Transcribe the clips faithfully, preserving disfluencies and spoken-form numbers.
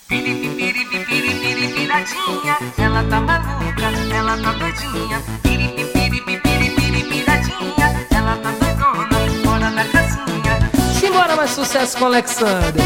Piripipiripipiripiradinha, ela tá maluca, ela tá doidinha. Piripipiripipiripiradinha, ela tá doidona, fora da casinha. Simbora, mais sucesso com Alexander.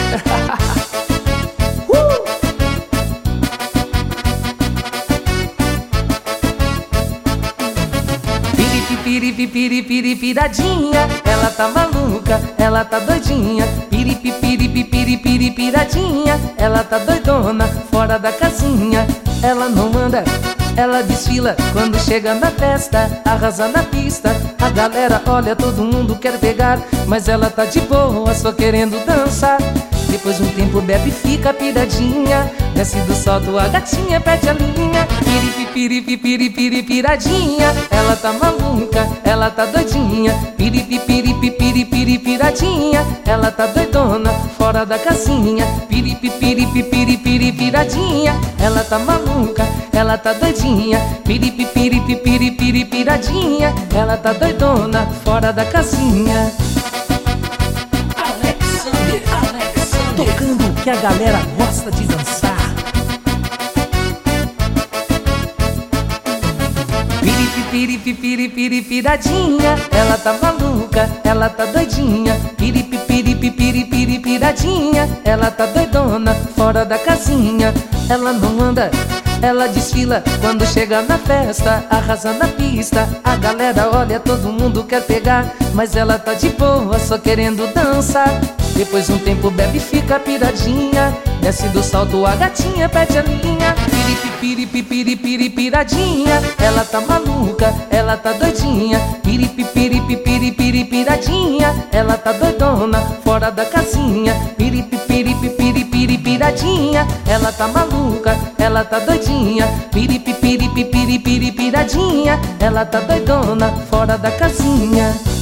Piripipiripipiripiradinha, ela tá maluca, ela tá doidinha. Piripipiripipiripiradinha, ela tá doidona, fora da casinha. Ela não anda, ela desfila quando chega na festa, arrasa na pista. A galera olha, todo mundo quer pegar, mas ela tá de boa, só querendo dançar. Depois de um tempo bebe e fica piradinha, desce do salto a gatinha perde a linha. Piripipiripipiripiradinha, ela tá maluca, ela tá doidinha. Piripipiripipiripiradinha, ela tá doidona, fora da casinha. Piripipiripipiripiradinha, ela tá maluca, ela tá doidinha. Piripipiripipiripiradinha, ela tá doidona, fora da casinha. Alexander, Alexander, tocando o que a galera gosta de dançar. Piripipiripipiripiradinha, ela tá maluca, ela tá doidinha. Piripipiripipiripiradinha, ela tá doidona, fora da casinha. Ela não anda, ela desfila quando chega na festa, arrasa na pista. A galera olha, todo mundo quer pegar, mas ela tá de boa, só querendo dançar. Depois de um tempo bebe e fica piradinha, desce do salto a gatinha perde a linha. Piripipiripipiripiradinha, ela tá maluca, ela tá doidinha. Piripipiripipiripiradinha, ela tá doidona, fora da casinha. Piripipiripipiripiradinha, ela tá maluca, ela tá doidinha. Piripipiripipiripiradinha, ela tá doidona, fora da casinha.